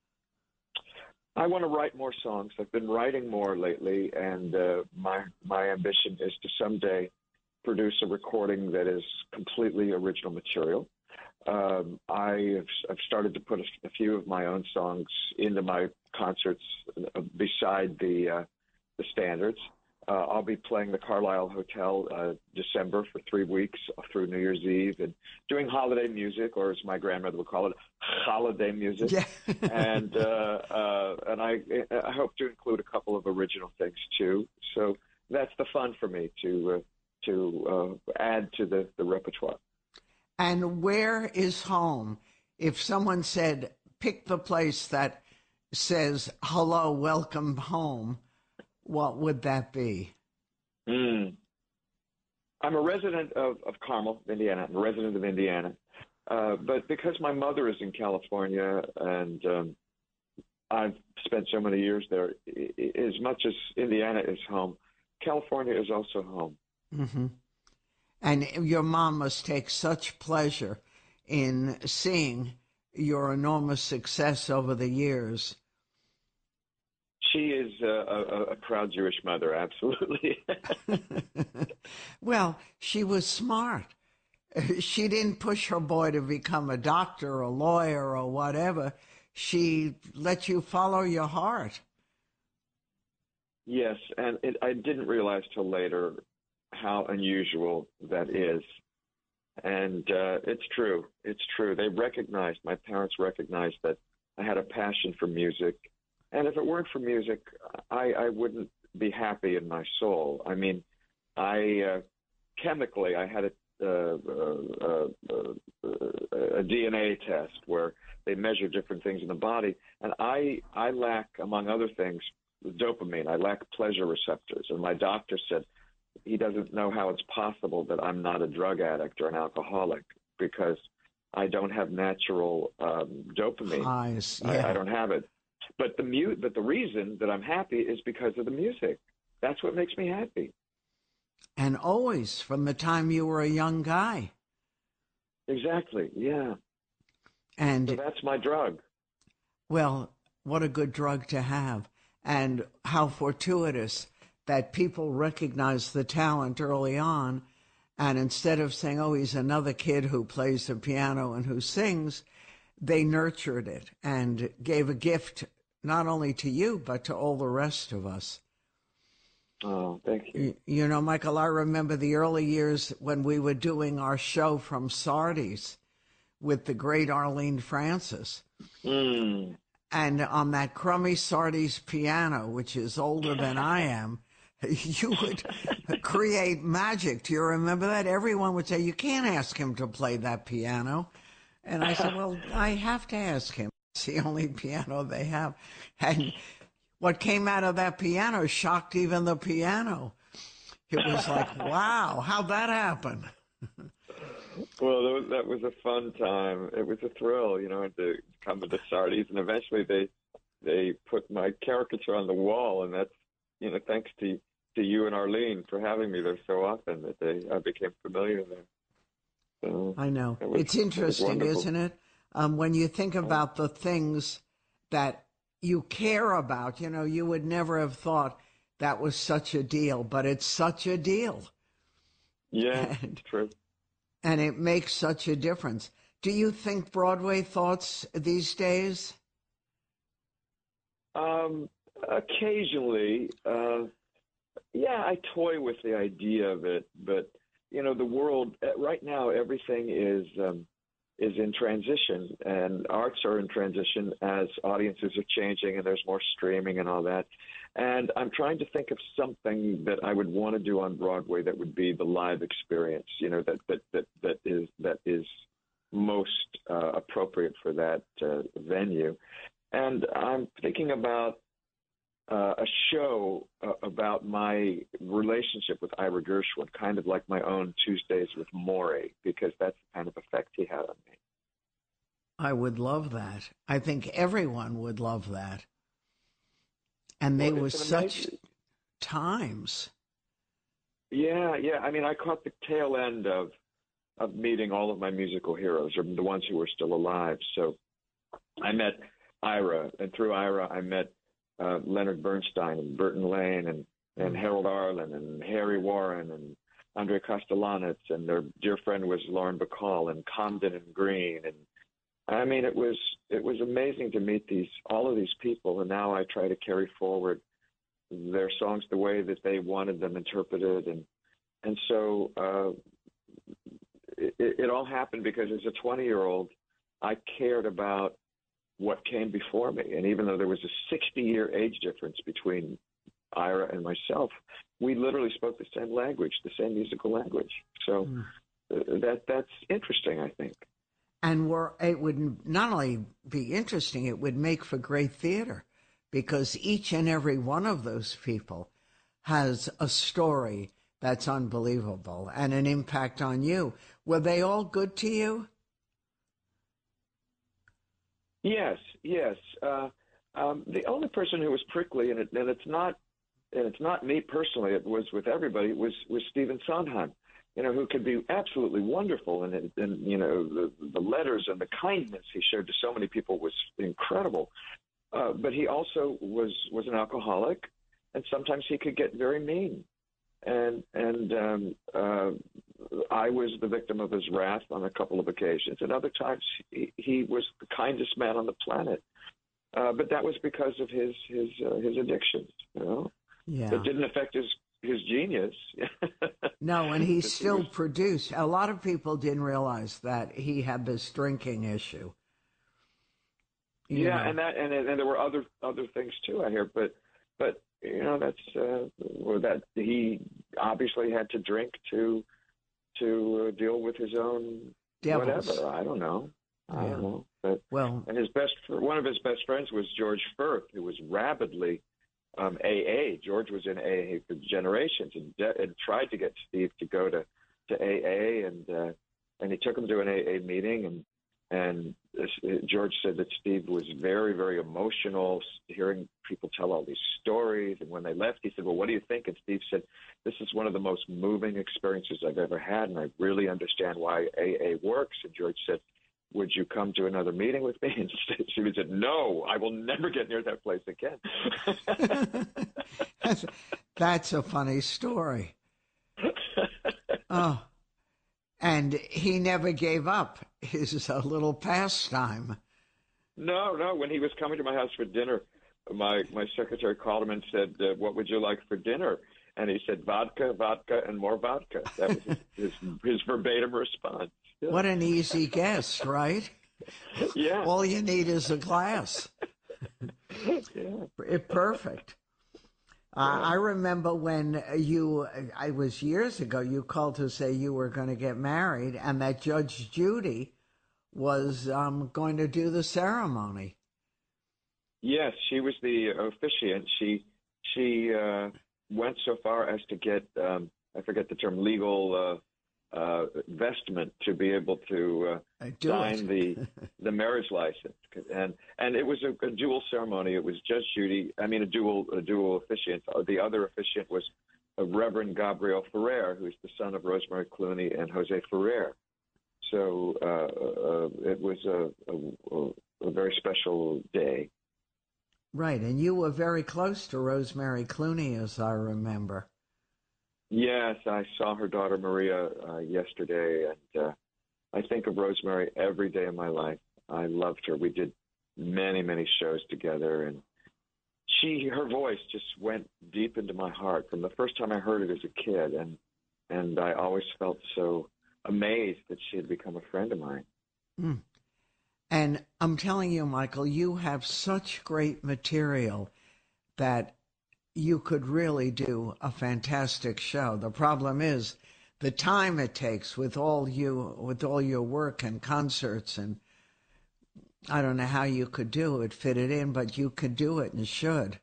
I want to write more songs. I've been writing more lately, and uh, my my ambition is to someday produce a recording that is completely original material. Um, I have I've started to put a, a few of my own songs into my concerts uh, beside the uh, the standards. Uh, I'll be playing the Carlisle Hotel uh, December for three weeks through New Year's Eve, and doing holiday music, or as my grandmother would call it, holiday music. Yeah. and uh, uh, and I I hope to include a couple of original things too. So that's the fun for me to uh, to uh, add to the, the repertoire. And where is home? If someone said, pick the place that says, hello, welcome home, what would that be? Mm. I'm a resident of, of Carmel, Indiana. I'm a resident of Indiana. Uh, but because my mother is in California and um, I've spent so many years there, I- I- as much as Indiana is home, California is also home. Mm-hmm. And your mom must take such pleasure in seeing your enormous success over the years. She is a, a, a proud Jewish mother, absolutely. Well, she was smart. She didn't push her boy to become a doctor or a lawyer or whatever. She let you follow your heart. Yes, and it, I didn't realize till later how unusual that is. And uh, it's true. It's true. They recognized, my parents recognized that I had a passion for music. And if it weren't for music, I, I wouldn't be happy in my soul. I mean, I uh, chemically, I had a, uh, uh, uh, a D N A test where they measure different things in the body. And I, I lack, among other things, dopamine. I lack pleasure receptors. And my doctor said he doesn't know how it's possible that I'm not a drug addict or an alcoholic because I don't have natural um, dopamine. Highs, yeah. I, I don't have it. But the mu- but the reason that I'm happy is because of the music. That's what makes me happy. And always, from the time you were a young guy. Exactly, yeah. And so that's my drug. Well, what a good drug to have. And how fortuitous that people recognize the talent early on. And instead of saying, oh, he's another kid who plays the piano and who sings, they nurtured it and gave a gift not only to you, but to all the rest of us. Oh, thank you. You know, Michael, I remember the early years when we were doing our show from Sardi's with the great Arlene Francis. Mm. And on that crummy Sardi's piano, which is older than I am, you would create magic. Do you remember that? Everyone would say, you can't ask him to play that piano. And I said, well, I have to ask him. It's the only piano they have. And what came out of that piano shocked even the piano. It was like, wow, how'd that happen? Well, that was, that was a fun time. It was a thrill, you know, to come into Sardi's. And eventually they they put my caricature on the wall. And that's, you know, thanks to, to you and Arlene for having me there so often that they I became familiar there. So I know. it was, it's interesting, it isn't it? Um, when you think about the things that you care about, you know, you would never have thought that was such a deal, but it's such a deal. Yeah, and, true. And it makes such a difference. Do you think Broadway thoughts these days? Um, occasionally, uh, yeah, I toy with the idea of it, but you know, the world right now, everything is um, is in transition, and arts are in transition as audiences are changing, and there's more streaming and all that. And I'm trying to think of something that I would want to do on Broadway that would be the live experience, you know, that that that, that is that is most uh, appropriate for that uh, venue. And I'm thinking about uh, a show uh, about my relationship with Ira Gershwin, kind of like my own Tuesdays with Maury, because that's the kind of effect he had on me. I would love that. I think everyone would love that. And they well, were such times. Yeah, yeah. I mean, I caught the tail end of of meeting all of my musical heroes, or the ones who were still alive. So I met Ira, and through Ira, I met uh, Leonard Bernstein and Burton Lane and, and Harold Arlen and Harry Warren and Andre Kostelanetz, and their dear friend was Lauren Bacall and Comden and Green. And I mean, it was it was amazing to meet these all of these people, and now I try to carry forward their songs the way that they wanted them interpreted, and and so uh, it, it all happened because as a twenty-year-old, I cared about what came before me, and even though there was a sixty-year age difference between Ira and myself, we literally spoke the same language, the same musical language. So mm. that that's interesting, I think. And we're, it would not only be interesting, it would make for great theater, because each and every one of those people has a story that's unbelievable and an impact on you. Were they all good to you? Yes, yes. Uh, um, the only person who was prickly, and, it, and it's not, and it's not me personally. It was with everybody. Was was Stephen Sondheim, you know, who could be absolutely wonderful, and and you know the, the letters and the kindness he showed to so many people was incredible. Uh, but he also was was an alcoholic, and sometimes he could get very mean. And and um, uh, I was the victim of his wrath on a couple of occasions. And other times he, he was the kindest man on the planet. Uh, but that was because of his his uh, his addictions. You know, yeah. It didn't affect his his genius. No, and he still was... produced. A lot of people didn't realize that he had this drinking issue. You yeah, know. and that and and there were other other things too. I hear, but but. You know, that's uh, or that he obviously had to drink to to uh, deal with his own Devils. Whatever. I don't know. I yeah. don't know. But well, and his best one of his best friends was George Firth, who was rabidly um, A A. George was in A A for generations and, de- and tried to get Steve to go to to A A, and uh, and he took him to an A A meeting, and and George said that Steve was very, very emotional, hearing people tell all these stories. And when they left, he said, well, what do you think? And Steve said, this is one of the most moving experiences I've ever had, and I really understand why A A works. And George said, would you come to another meeting with me? And Steve said, no, I will never get near that place again. that's, that's a funny story. Oh. And he never gave up his uh, little pastime. No, no. When he was coming to my house for dinner, my, my secretary called him and said, uh, what would you like for dinner? And he said, vodka, vodka, and more vodka. That was his, his, his verbatim response. Yeah. What an easy guess, right? Yeah. All you need is a glass. Yeah. Perfect. Uh, I remember when you, I was years ago, you called to say you were going to get married and that Judge Judy was um, going to do the ceremony. Yes, she was the officiant. She she uh, went so far as to get, um, I forget the term, legal uh, uh, vestment to be able to uh, sign the the marriage license, and and it was a, a dual ceremony. It was Judge Judy, I mean a dual a dual officiant. The other officiant was a Reverend Gabriel Ferrer, who's the son of Rosemary Clooney and Jose Ferrer. So uh, uh, it was a, a, a very special day. Right, and you were very close to Rosemary Clooney, as I remember. Yes, I saw her daughter Maria uh, yesterday, and uh, I think of Rosemary every day of my life. I loved her. We did many, many shows together, and she, her voice just went deep into my heart from the first time I heard it as a kid, and and I always felt so amazed that she had become a friend of mine. Mm. And I'm telling you, Michael, you have such great material that you could really do a fantastic show. The problem is the time it takes with all you with all your work and concerts, and I don't know how you could do it, fit it in, but you could do it and should.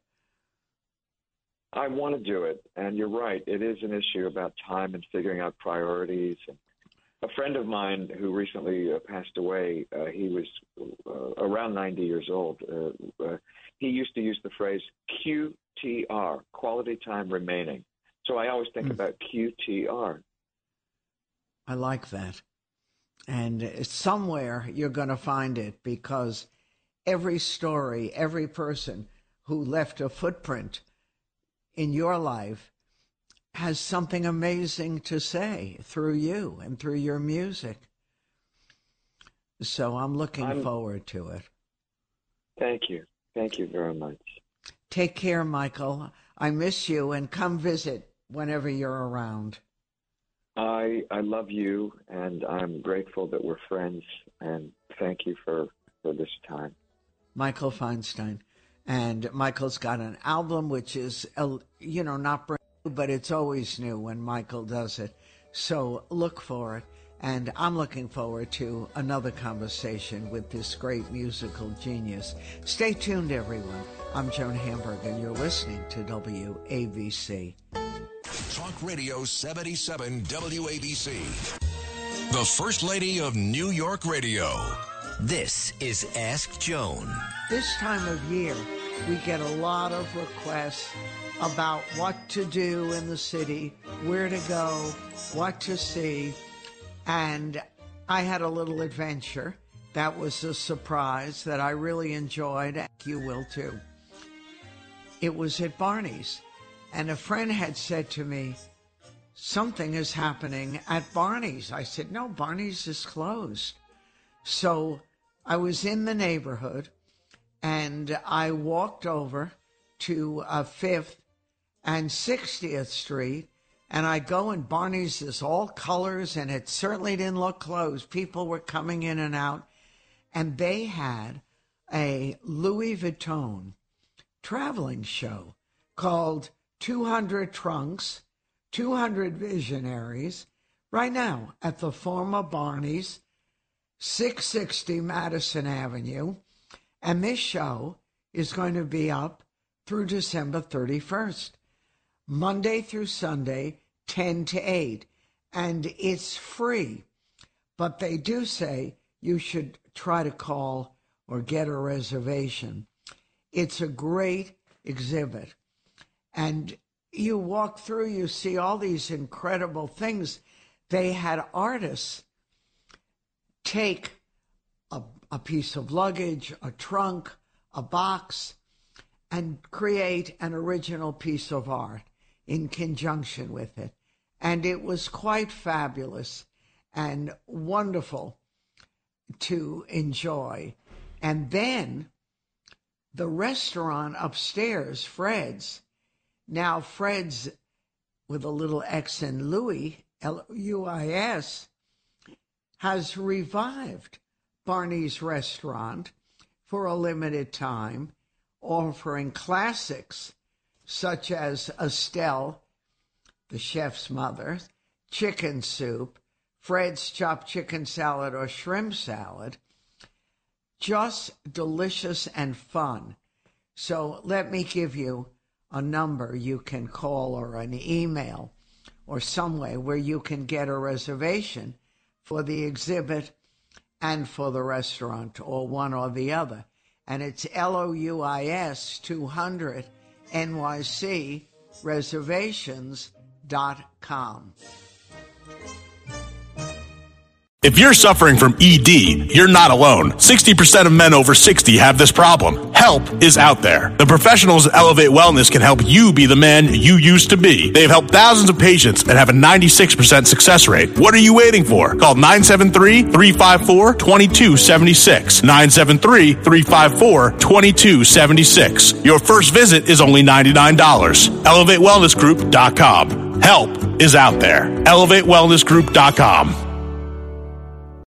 I want to do it, and you're right. It is an issue about time and figuring out priorities. And a friend of mine who recently uh, passed away, uh, he was uh, around ninety years old. Uh, uh, he used to use the phrase Q T R, quality time remaining. So I always think mm. about Q T R. I like that. And somewhere you're going to find it, because every story, every person who left a footprint in your life has something amazing to say through you and through your music. So I'm looking I'm, forward to it. Thank you. Thank you very much. Take care, Michael. I miss you, and come visit whenever you're around. I I love you, and I'm grateful that we're friends, and thank you for, for this time. Michael Feinstein. And Michael's got an album which is, you know, not brand new, but it's always new when Michael does it. So look for it. And I'm looking forward to another conversation with this great musical genius. Stay tuned, everyone. I'm Joan Hamburg, and you're listening to W A B C. Talk Radio seventy-seven W A B C. The First Lady of New York Radio. This is Ask Joan. This time of year, we get a lot of requests about what to do in the city, where to go, what to see. And I had a little adventure that was a surprise that I really enjoyed, and you will too. It was at Barney's, and a friend had said to me, something is happening at Barney's. I said, no, Barney's is closed. So I was in the neighborhood, and I walked over to uh, fifth and sixtieth Street, and I go, and Barney's is all colors, and it certainly didn't look closed. People were coming in and out, and they had a Louis Vuitton traveling show called two hundred Trunks, two hundred Visionaries, right now at the former Barney's, six sixty Madison Avenue, and this show is going to be up through December thirty-first, Monday through Sunday, ten to eight, and it's free, but they do say you should try to call or get a reservation. It's a great exhibit, and you walk through, you see all these incredible things. They had artists take a, a piece of luggage, a trunk, a box, and create an original piece of art in conjunction with it. And it was quite fabulous and wonderful to enjoy. And then the restaurant upstairs, Fred's, now Fred's with a little X in Louis, L U I S, has revived Barney's restaurant for a limited time, offering classics such as Estelle, the chef's mother, chicken soup, Fred's chopped chicken salad or shrimp salad, just delicious and fun. So let me give you a number you can call or an email or some way where you can get a reservation for the exhibit and for the restaurant, or one or the other. And it's L O U I S two hundred N Y C reservations dot com. If you're suffering from E D, you're not alone. sixty percent of men over sixty have this problem. Help is out there. The professionals at Elevate Wellness can help you be the man you used to be. They've helped thousands of patients and have a ninety-six percent success rate. What are you waiting for? Call nine seven three, three five four, two two seven six. nine seven three, three five four, two two seven six. Your first visit is only ninety-nine dollars. elevate wellness group dot com. Help is out there. elevate wellness group dot com.